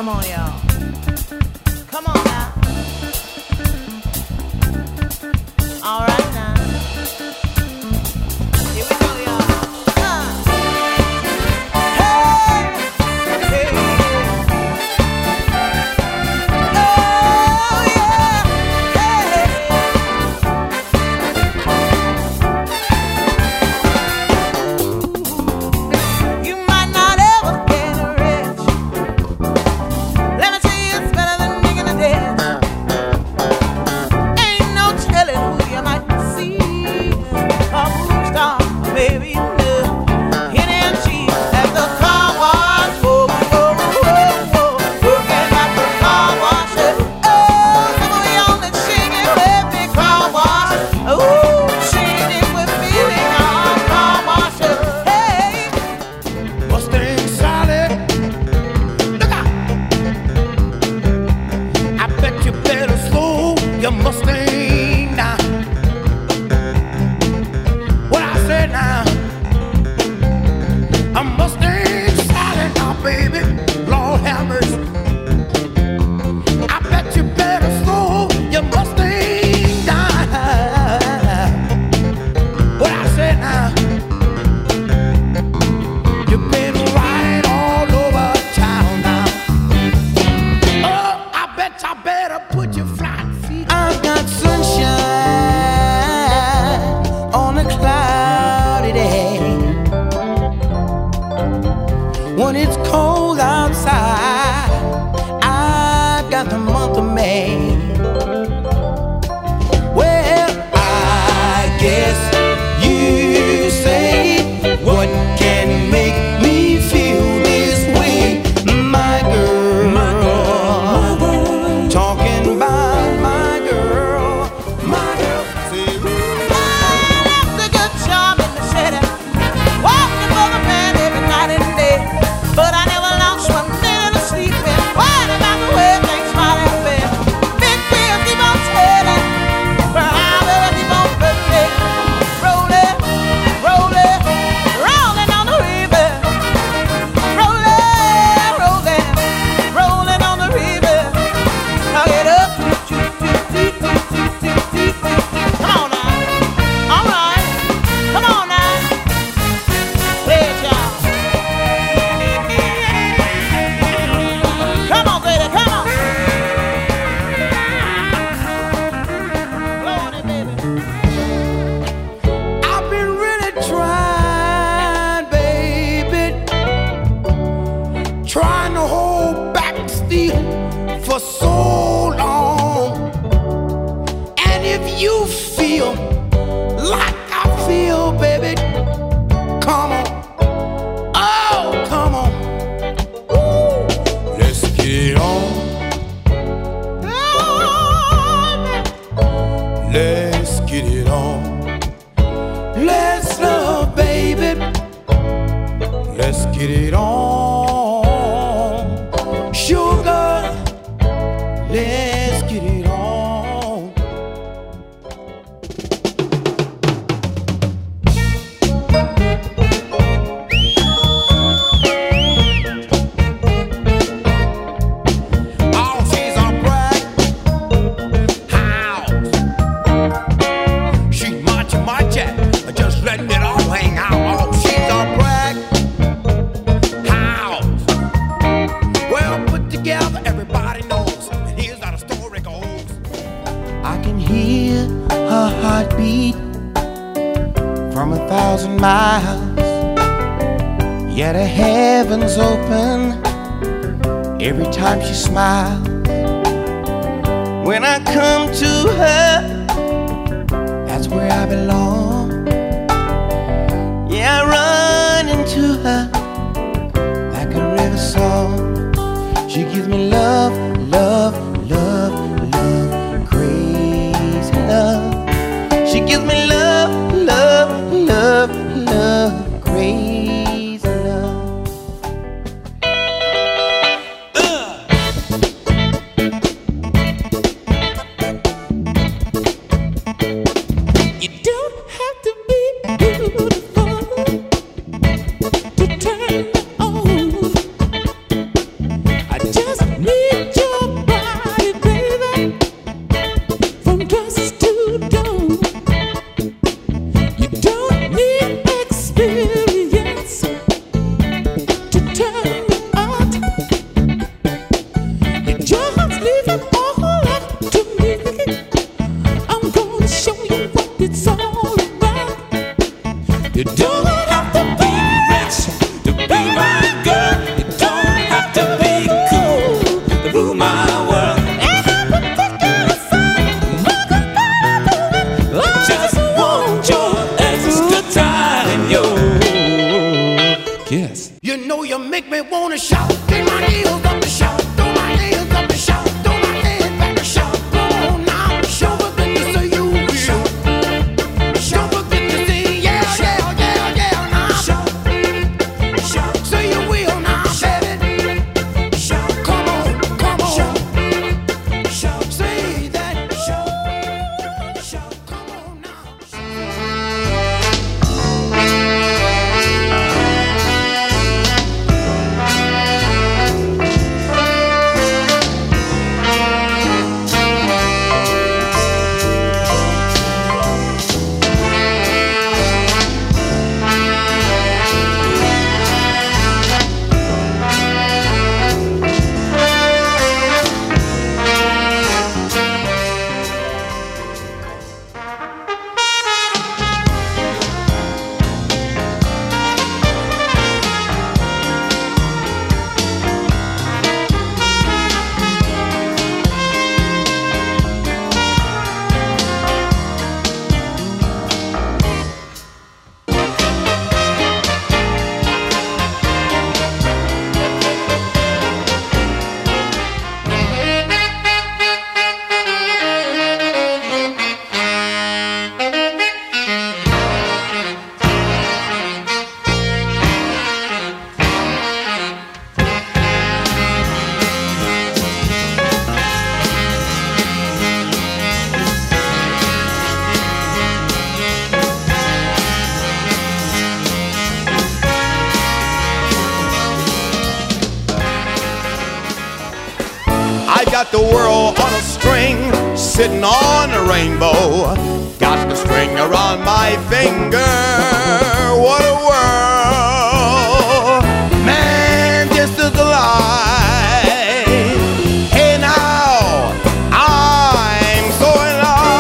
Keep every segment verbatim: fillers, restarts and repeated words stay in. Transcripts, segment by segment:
Come on, y'all. Come on now. All right now. Here we go, y'all. Uh. Hey, hey. Oh yeah, hey. You might not ever get rich. Let me tell you, it's better than digging a ditch. Ain't no telling who you might see. A movie star, baby, you know. Hit and cheap at the car wash. Whoa, whoa, whoa, whoa. Working at the car wash. Oh, somebody on the chicken with me car wash. Oh, chicken with me on car wash. Hey, Mustang Sally, look out! I bet you better slow your Mustang down. What I said now, a Mustang Sally now, baby, Lord have mercy. I bet you better slow your Mustang down. What I said now. You've been riding all over town now. Oh, I bet I better put your flying feet. I've got sunshine on a cloudy day. When it's cold outside, I've got the month of May. Well, I guess you say, what can make me feel this way? My girl, my girl, talking about my girl, my girl. See, that's a good job in the city. Walking for the man every night and day. But I never lost one minute of sleeping. What about the way things might have been? Big wheels keep on turning, but I will keep on rolling, rolling, rolling, rolling on the river, rolling, rolling, rolling on the river. I'll get up, come on now, all right, come on now, play it, y'all. Come on, baby, come on. Blow on it, baby. I've been really trying, baby, Trying to hold back still for so long. and if you feel like I feel, baby, come on, oh, come on. Let's get it on. Let's get it on. Let's love, baby. Let's get it on. Sugar, let's get it on. Oh, she's a brag house. She's much, much, just letting it all hang out. Oh, she's a brag house. Well put together, everybody knows. And here's how the story goes. I can hear her heartbeat from a thousand miles. Yet her heaven's open every time she smiles. When I come to her, that's where I belong. Yeah, I run into her like a river song. She gives me love, love, love, love, crazy love. She gives me love, love, love, love, crazy love. You don't have to be beautiful to turn on. I just don't have to be rich to be my girl. You don't have to be cool to rule my world. Just want your extra time, yo. Yes. You know you make me wanna shout. Get my heels up to shout. Throw my hands up to shout. Throw my head back to shout. Come on now, show a bit to say you will. Show a bit to say yeah, yeah, yeah, yeah. Now shout, shout, say you will now, baby. Shout, come on, come on. Shout, say that. Shout, shout, come on now. I got the world on a string, sitting on a rainbow. Got the string around my finger. What a world, man, this is a lie. Hey now, I'm so in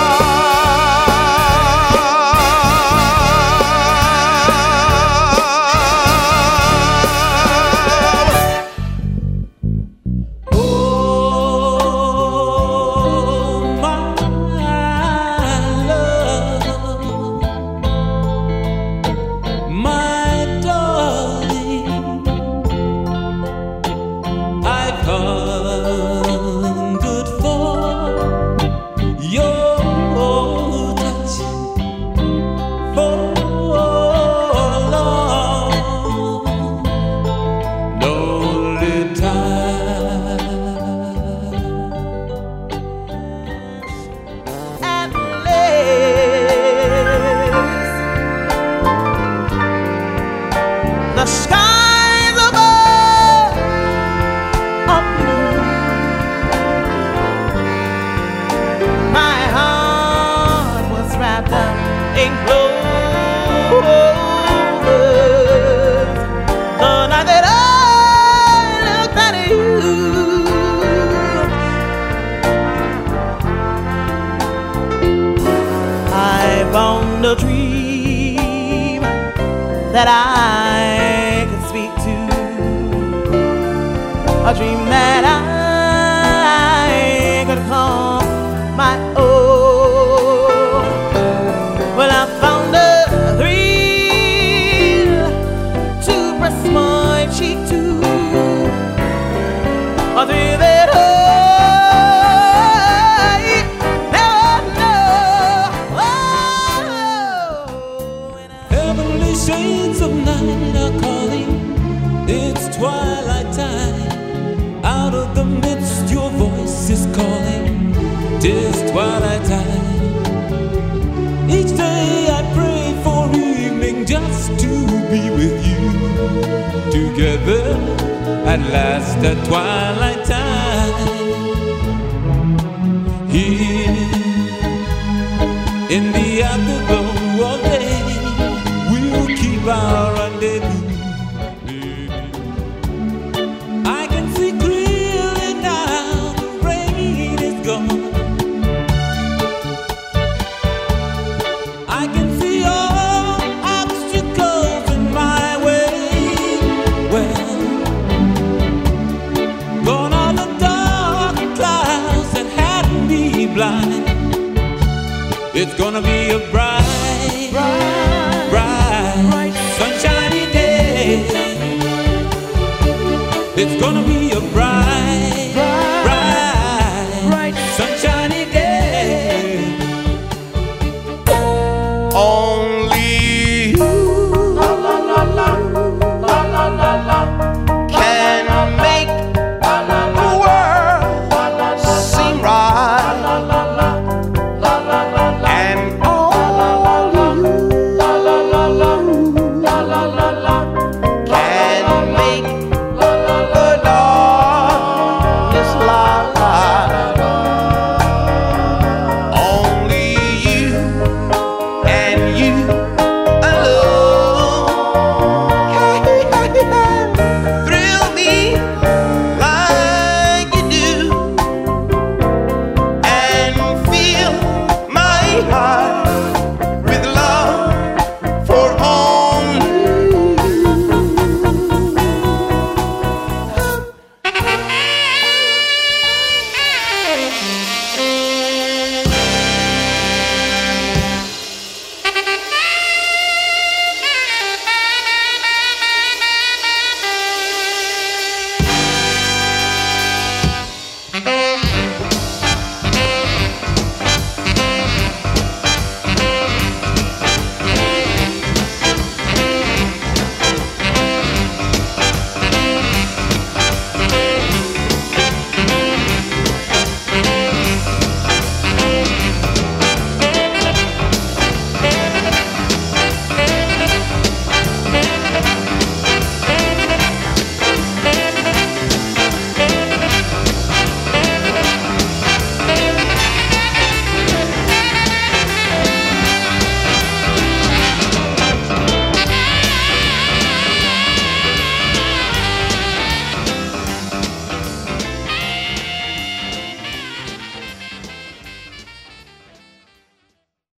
The skies above are blue. My heart was wrapped up in clovers the night that I looked at you. I found a dream that I could speak to, a dream that I could call my own. Well, I found a thrill to press my cheek to, a thrill that I never know. Heavenly shades of night are calling. It's twilight time. Out of the midst your voice is calling. 'Tis twilight time. Each day I pray for evening just to be with you. Together at last at twilight time. Here in the afterglow all day, we'll keep our rendezvous. I can see clearly now the rain is gone. I can see all obstacles It's gonna be a bright, bright, bright, bright, sunshiny day. It's gonna be a bright